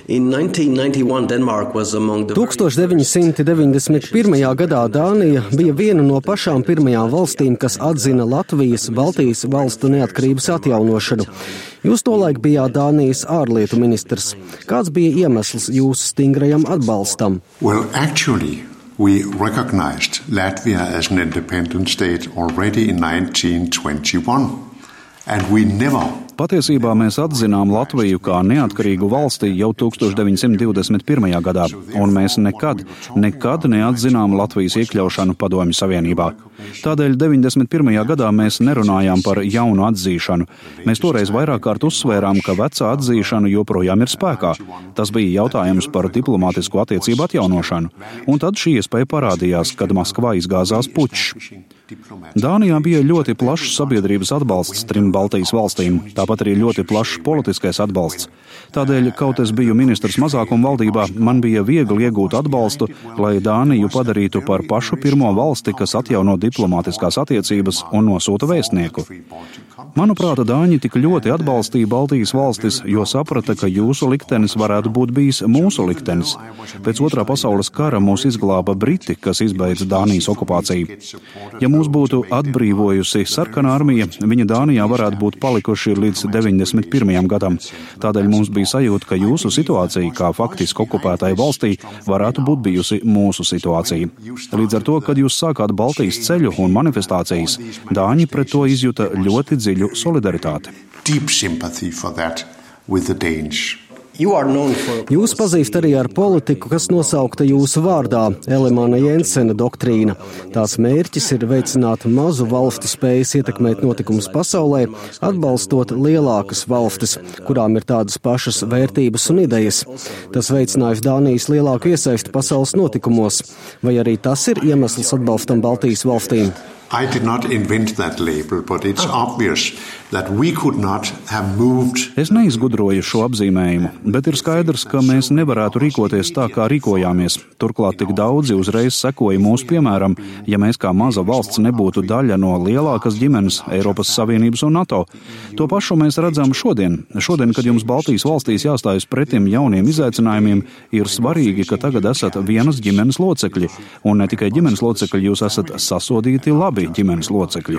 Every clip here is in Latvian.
1991. Gadā Dānija bija viena no pašām pirmajām valstīm, kas atzina Latvijas, Baltijas valstu neatkarības atjaunošanu. Jūs tolaik bijāt Dānijas ārlietu ministrs. Kāds bija iemesls jūsu stingrajam atbalstam? Well, actually, we recognized Latvia as an independent state already in 1921, and we never Patiesībā mēs atzinām Latviju kā neatkarīgu valsti jau 1921. gadā, un mēs nekad neatzinām Latvijas iekļaušanu Padomju Savienībā. Tādēļ 91. gadā mēs nerunājām par jaunu atzīšanu. Mēs toreiz vairāk kārt uzsvērām, ka vecā atzīšana joprojām ir spēkā. Tas bija jautājums par diplomātisku attiecību atjaunošanu, un tad šī iespēja parādījās, kad Maskavā izgāzās pučs. Dānijā bija ļoti plašs sabiedrības atbalsts 3 Baltijas valstīm, tāpat arī ļoti plašs politiskais atbalsts. Tādēļ, kaut es biju ministrs mazākuma valdībā, man bija viegli iegūt atbalstu, lai Dāniju padarītu par pašu pirmo valsti, kas atjauno diplomātiskās attiecības un nosūta vēstnieku. Manuprāt, Dāņi tik ļoti atbalstīja Baltijas valstis, jo saprata, ka jūsu liktenis varētu būt bijis mūsu liktenis. Pēc Otrā pasaules kara mūs izglāba Briti, kas izbeidza Dānijas okupāciju. Ja mūs būtu atbrīvojusi sarkanā armija, viņa Dānijā varētu būt palikuši līdz 91. gadam. Tādēļ mums bija sajūta, ka jūsu situācija, kā faktiski okupētai valstī, varētu būt bijusi mūsu situācija. Līdz ar to, kad jūs sākāt Baltijas ceļu un manifestācijas, Dāņi pret to izjuta ļoti dziļu solidaritāti. Deep sympathy for that with the Danes. Jūs pazīst arī ar politiku, kas nosaukta jūsu vārdā – Elemana Jensena doktrīna. Tās mērķis ir veicināt mazu valstu spējas ietekmēt notikumus pasaulē, atbalstot lielākas valstis, kurām ir tādas pašas vērtības un idejas. Tas veicinājis Dānijas lielāku iesaisti pasaules notikumos. Vai arī tas ir iemesls atbalstam Baltijas valstīm? I did not invent that label, but it's obvious that we could not have moved. Es neizgudroju šo apzīmējumu, bet ir skaidrs, ka mēs nevarētu rīkoties tā, kā rīkojāmies. Turklāt tik daudzi uzreiz sekoja mūsu piemēram, ja mēs kā maza valsts nebūtu daļa no lielākas ģimenes Eiropas Savienības un NATO. To pašu mēs redzam šodien. Šodien, kad jums Baltijas valstīs jāstājas pretim jauniem izaicinājumiem, ir svarīgi, ka tagad esat vienas ģimenes locekļi. Un ne tikai ģimenes locekļi, jūs esat sasodīti labi ģimenes locekļi.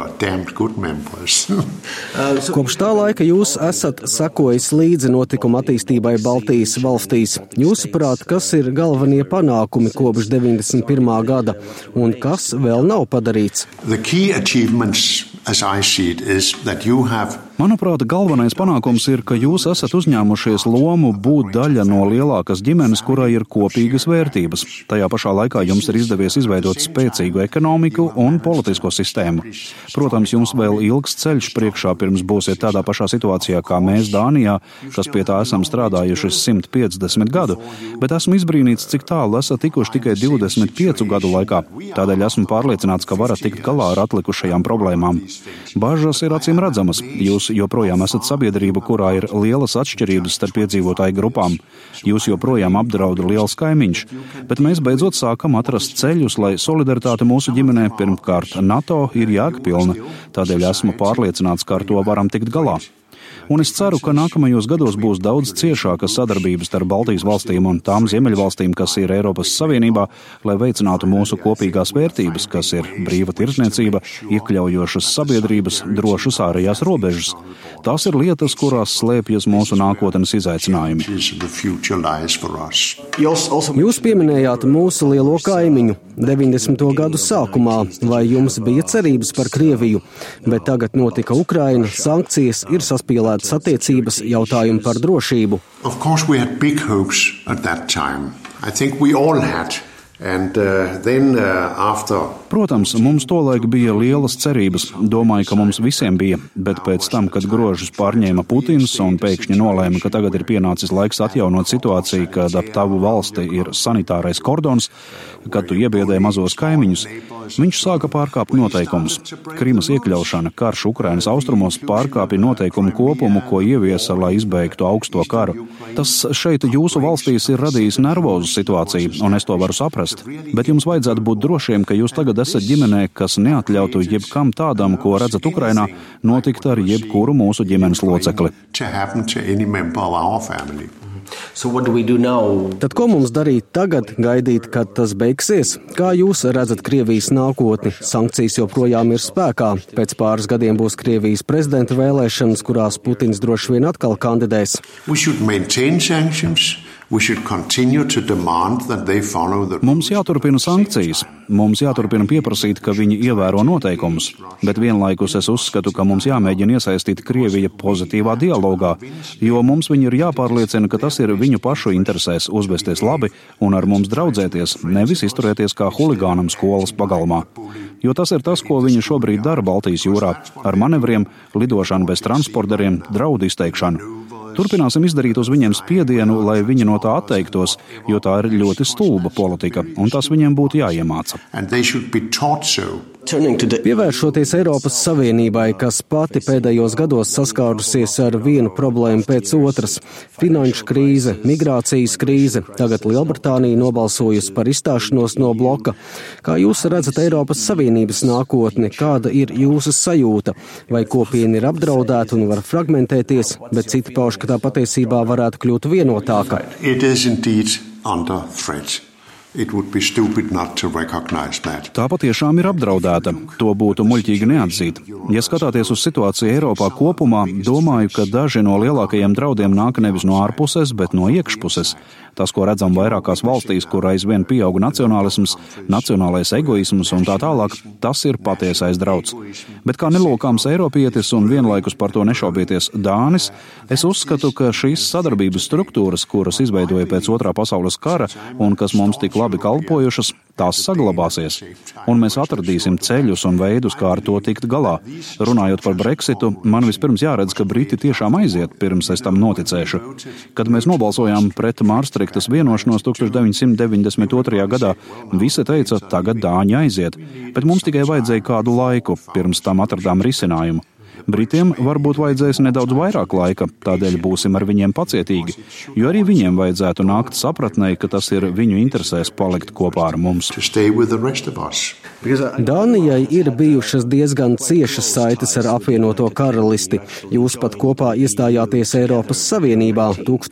Kopš tā laika jūs esat sakojis līdzi notikuma attīstībai Baltijas valstīs. Jūsuprāt, kas ir galvenie panākumi kopš 91. gada un kas vēl nav padarīts? The key achievements, as I see it, is that you have Manuprāt, galvenais panākums ir, ka jūs esat uzņēmušies lomu būt daļa no lielākas ģimenes, kurai ir kopīgas vērtības. Tajā pašā laikā jums ir izdevies izveidot spēcīgu ekonomiku un politisko sistēmu. Protams, jums vēl ilgs ceļš priekšā, pirms būsiet tādā pašā situācijā kā mēs Dānijā, kas pie tā esam strādājuši 150 gadu, bet esmu izbrīnīts, cik tālu esat tikuši tikai 25 gadu laikā. Tādēļ esmu pārliecināts, ka varat tikt galā ar atlikušajām problēmām. Bažas ir acīm redzamas. Jūs joprojām esat sabiedrība, kurā ir lielas atšķirības starp iedzīvotāju grupām. Jūs joprojām apdrauda liels kaimiņš, bet mēs beidzot sākam atrast ceļus, lai solidaritāte mūsu ģimenē pirmkārt NATO ir jēgpilna. Tādēļ esmu pārliecināts, ka ar to varam tikt galā. Un es ceru, ka nākamajos gados būs daudz ciešāka sadarbības starp Baltijas valstīm un tām ziemeļvalstīm, kas ir Eiropas Savienībā, lai veicinātu mūsu kopīgās vērtības, kas ir brīva tirdzniecība, iekļaujošas sabiedrības, drošas ārējās robežas. Tās ir lietas, kurās slēpjas mūsu nākotnes izaicinājumi. Jūs pieminējāt mūsu lielo kaimiņu 90. gadu sākumā, vai jums bija cerības par Krieviju, bet tagad notika Ukraina, sankcijas, ir saspīlētas attiecības, jautājumi par drošību. Of course we had big hopes at that time. I think we all had. And then after Protams, mums tolaik bija lielas cerības. Domāju, ka mums visiem bija, bet pēc tam, kad grožus pārņēma Putins un pēkšņi nolēma, ka tagad ir pienācis laiks atjaunot situāciju, kad ap tavu valsti ir sanitārais kordons, kad tu iebiedē mazos kaimiņus, viņš sāka pārkāpt noteikumus. Krimas iekļaušana, karš Ukrainas austrumos pārkāpja noteikumu kopumu, ko ieviesa, lai izbeigtu augsto karu. Tas šeit jūsu valstīs ir radījis nervozu situāciju, un es to varu saprast. Bet jums vajadzētu būt drošiem, ka jūs tagad esat ģimenē, kas neatļautu jebkam tādam, ko redzat Ukrainā, notikt ar jebkuru mūsu ģimenes locekli. Tad ko mums darīt tagad, gaidīt, kad tas beigsies? Kā jūs redzat Krievijas nākotni? Sankcijas joprojām ir spēkā. Pēc pāris gadiem būs Krievijas prezidenta vēlēšanas, kurās Putins droši vien atkal kandidēs. Mums jāturpina sankcijas. Mums jāturpina pieprasīt, ka viņi ievēro noteikumus. Bet vienlaikus es uzskatu, ka mums jāmēģina iesaistīt Krieviju pozitīvā dialogā, jo mums viņi ir jāpārliecina, ka tas ir viņu pašu interesēs uzvesties labi un ar mums draudzēties, nevis izturēties kā huligānam skolas pagalmā. Jo tas ir tas, ko viņi šobrīd dara Baltijas jūrā, ar manevriem, lidošanu bez transporteriem, draudu izteikšanu. Turpināsim izdarīt uz viņiem spiedienu, lai viņi no tā atteiktos, jo tā ir ļoti stulba politika, un tas viņiem būtu jāiemāca. Pievēršoties Eiropas Savienībai, kas pati pēdējos gados saskārusies ar vienu problēmu pēc otras - finanšu krīze, migrācijas krīze, tagad Lielbritānija nobalsojusi par izstāšanos no bloka. Kā jūs redzat Eiropas Savienības nākotni, kāda ir jūsu sajūta? Vai kopiena ir apdraudēta un var fragmentēties, bet citi pauž, ka tā patiesībā varētu kļūt vienotāka? Tā patiešām ir apdraudēta. To būtu muļķīgi neatzīt. Ja skatāties uz situāciju Eiropā kopumā, domāju, ka daži no lielākajiem draudiem nāk nevis no ārpuses, bet no iekšpuses. Tas, ko redzam vairākās valstīs, kur aizvien pieauga nacionālisms, nacionālais egoisms un tā tālāk, tas ir patiesais drauds. Bet kā nelokāms eiropietis un vienlaikus par to nešaubieties dānis, es uzskatu, ka šīs sadarbības struktūras, kuras izveidoja pēc Otrā pasaules kara un kas mums tik labi kalpojušas, tās saglabāsies. Un mēs atradīsim ceļus un veidus, kā ar to tikt galā. Runājot par Brexitu, man vispirms jāredz, ka Briti tiešām aiziet, pirms es tam noticēšu. Kad mēs nobalsojām pret Māstriktas vienošanos 1992. gadā, visi teica, tagad dāņi aiziet, bet mums tikai vajadzēja kādu laiku, pirms tam atradām risinājumu. Britiem varbūt vajadzēs nedaudz vairāk laika, tādēļ būsim ar viņiem pacietīgi, jo arī viņiem vajadzētu nākt sapratnei, ka tas ir viņu interesēs palikt kopā ar mums. Dānijai ir bijušas diezgan ciešas saites ar apvienoto karalisti. Jūs pat kopā iestājāties Eiropas Savienībā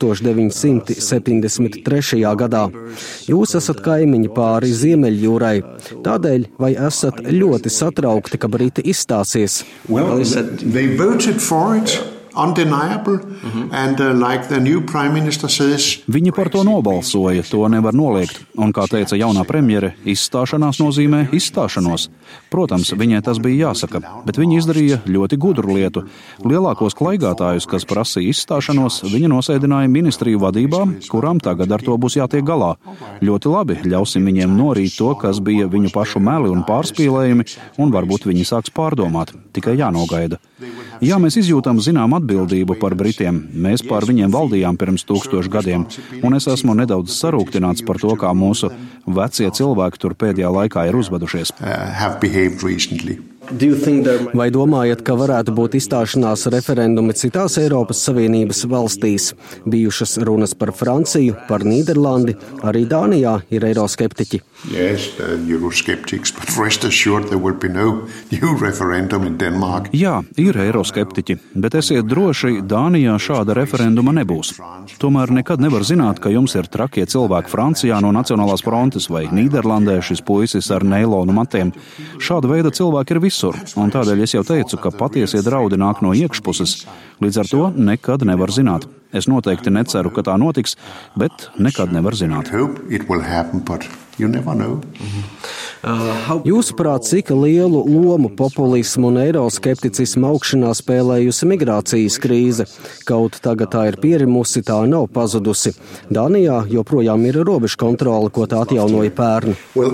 1973. gadā. Jūs esat kaimiņi pāri Ziemeļjūrai. Tādēļ vai esat ļoti satraukti, ka Briti izstāsies? They voted for it. Undeniable, and like the new prime minister says, Viņi par to nobalsoja, to nevar noliegt, un, kā teica jaunā premjere, izstāšanās nozīmē izstāšanos. Protams, viņai tas bija jāsaka, bet viņa izdarīja ļoti gudru lietu. Lielākos klaigātājus, kas prasīja izstāšanos, viņa nosēdināja ministriju vadībā, kurām tagad ar to būs jātiek galā. Ļoti labi, ļausim viņiem norīt to, kas bija viņu pašu meli un pārspīlējumi, un varbūt viņi sāks pārdomāt, tikai jānogaida. Jā, mēs izjūtam zinām atbildību par Britiem. Mēs pār viņiem valdījām pirms 1000 gadiem, un es esmu nedaudz sarūktināts par to, kā mūsu vecie cilvēki tur pēdējā laikā ir uzvedušies. Vai domājat, ka varētu būt izstāšanās referendumi citās Eiropas Savienības valstīs? Bijušas runas par Franciju, par Nīderlandi, arī Dānijā ir eiroskeptiķi. Yes, Eurosceptics, but rest assured there will be no new referendum in Denmark. Jā, ir eiroskeptiķi, bet esiet droši, Dānijā šāda referenduma nebūs. Tomēr nekad nevar zināt, ka jums ir trakie cilvēki Francijā no Nacionālās frontes vai Nīderlandē šis puisis ar neilonu matiem. Šāda veida cilvēki ir visur, un tādēļ es jau teicu, ka patiesie draudi nāk no iekšpuses. Līdz ar to nekad nevar zināt. Es noteikti neceru, ka tā notiks, bet nekad nevar zināt. Jūsuprāt, cik lielu lomu populismu un eiroskepticismu augšanā spēlējusi migrācijas krīze? Kaut tagad tā ir pierimusi, tā nav pazudusi. Dānijā joprojām ir robežu kontrole, ko tā atjaunoja pērn.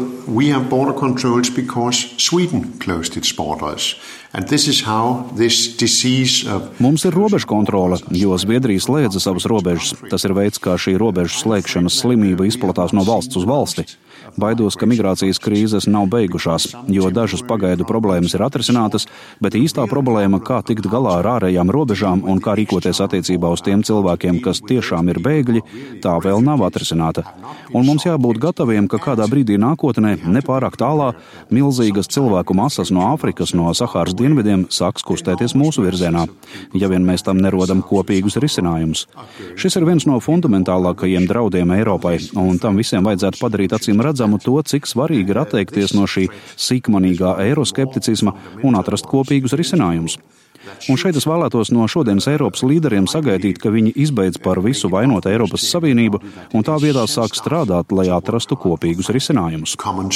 Mums ir robežu kontrole, jo Zviedrija slēdza savas robežas. Tas ir veids, kā šī robežu slēgšanas slimība izplatās no valsts uz valsti. Baidos, ka migrācijas krīzes nav beigušās, jo dažas pagaidu problēmas ir atrisinātas, bet īstā problēma, kā tikt galā ar ārējām robežām un kā rīkoties attiecībā uz tiem cilvēkiem, kas tiešām ir bēgļi, tā vēl nav atrisināta. Un mums jābūt gataviem, ka kādā brīdī nākotnē, nepārāk tālā, milzīgas cilvēku masas no Āfrikas, no Sahāras dienvidiem sāks kustēties mūsu virzienā, ja vien mēs tam nerodam kopīgus risinājumus. Šis ir viens no fundamentālākajiem draudiem Eiropai, un tam visiem vajadzētu padarīt acīm redzamu to, cik svarīgi ir atteikties no šī sīkmanīgā eiroskepticisma un atrast kopīgus risinājumus. Un šeit es vēlētos no šodienas Eiropas līderiem sagaidīt, ka viņi izbeidz par visu vainot Eiropas Savienību un tā vietā sāk strādāt, lai atrastu kopīgus risinājumus.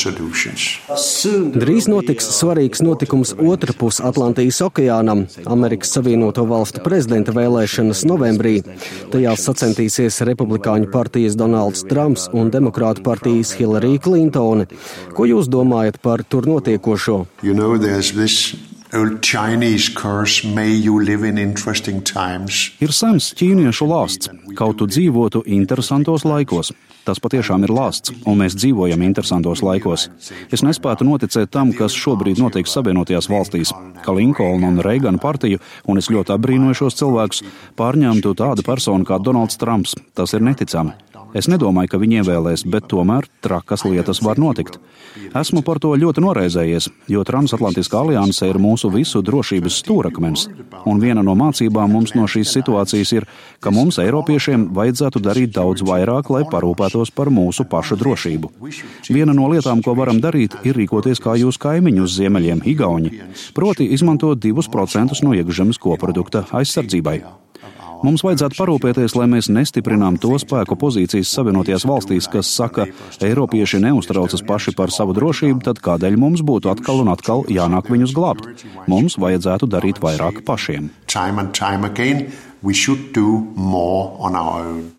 Drīz notiks svarīgs notikums otrpus Atlantijas okeānam - Amerikas Savienoto Valstu prezidenta vēlēšanas novembrī. Tajās sacentīsies Republikāņu partijas Donalds Trumps un Demokrātu partijas Hillary Clintone. Ko jūs domājat par tur notiekošo? Old Chinese curse, may you live in interesting times. Ir sens ķīniešu lāsts, kaut tu dzīvotu interesantos laikos. Tas patiešām ir lāsts, un mēs dzīvojam interesantos laikos. Es nespētu noticēt tam, kas šobrīd notiek Savienotajās valstīs, ka Linkolna un Reigana partiju, un es ļoti apbrīnoju šos cilvēkus, pārņemtu tādu personu kā Donalds Trumps. Tas ir neticami. Es nedomāju, ka viņi ievēlēs, bet tomēr trakas lietas var notikt. Esmu par to ļoti noraizējies, jo Transatlantiskā alianse ir mūsu visu drošības stūrakmens. Un viena no mācībām mums no šīs situācijas ir, ka mums, Eiropiešiem, vajadzētu darīt daudz vairāk, lai parūpētos par mūsu pašu drošību. Viena no lietām, ko varam darīt, ir rīkoties kā jūs kaimiņi uz ziemeļiem, Igauņi, proti izmantot 2% no iekšzemes koprodukta aizsardzībai. Mums vajadzētu parūpēties, lai mēs nestiprinām to spēku pozīcijas Savienotajās valstīs, kas saka, Eiropieši neuztraucas paši par savu drošību, tad kādēļ mums būtu atkal un atkal jānāk viņus glābt? Mums vajadzētu darīt vairāk pašiem. Time and time again, we should do more on our own.